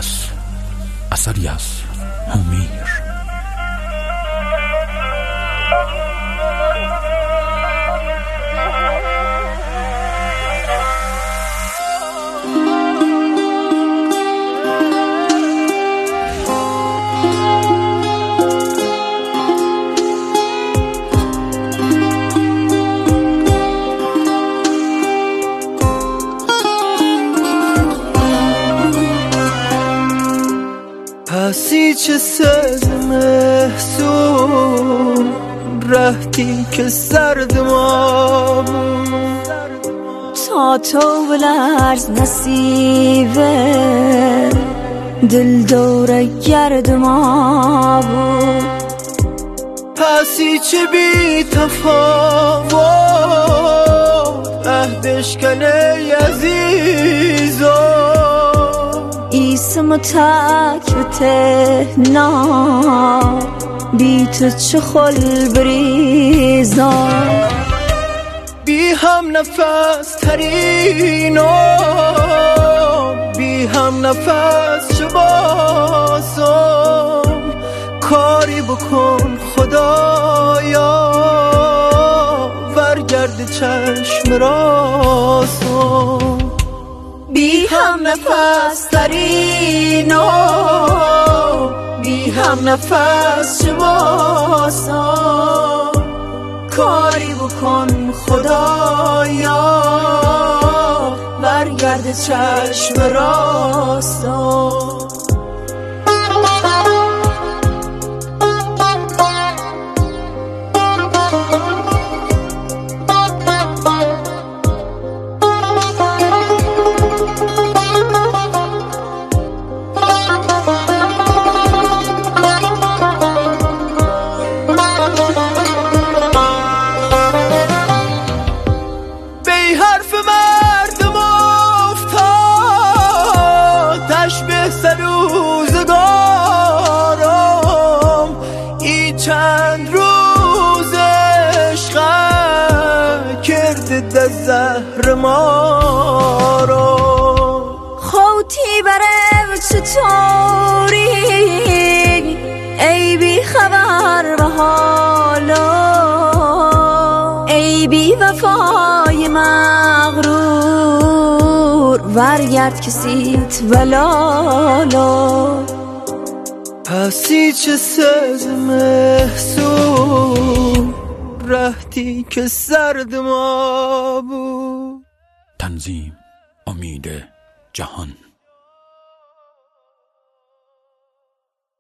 نفس، اثری از هومیر. پسی چه محسوم رهتی که سرد ما بود، تا تو بلرز نصیبه دل دوره گرد ما بود. پسی چه بی تفاوت عهدش کنه عزیزا، ایسم تک به تهنا بی تو چه خل بریزا. بی هم نفس ترینو بی هم نفس چه باسم، کاری بکن خدایا ورگرد چشم راستم. بی هم نفس ترینو بی هم نفس چه باسم، کاری بکن خدایا برگرد چشم راستم. چند روز عشق کرده در زهر ما رو، خوتی برم چطوری ای بی خبر به حالا، ای بی وفای مغرور ورگرد کسیت ولالا. پسی چه سز محسوم رهتی که سرد ما بود. تنظیم امید جهان.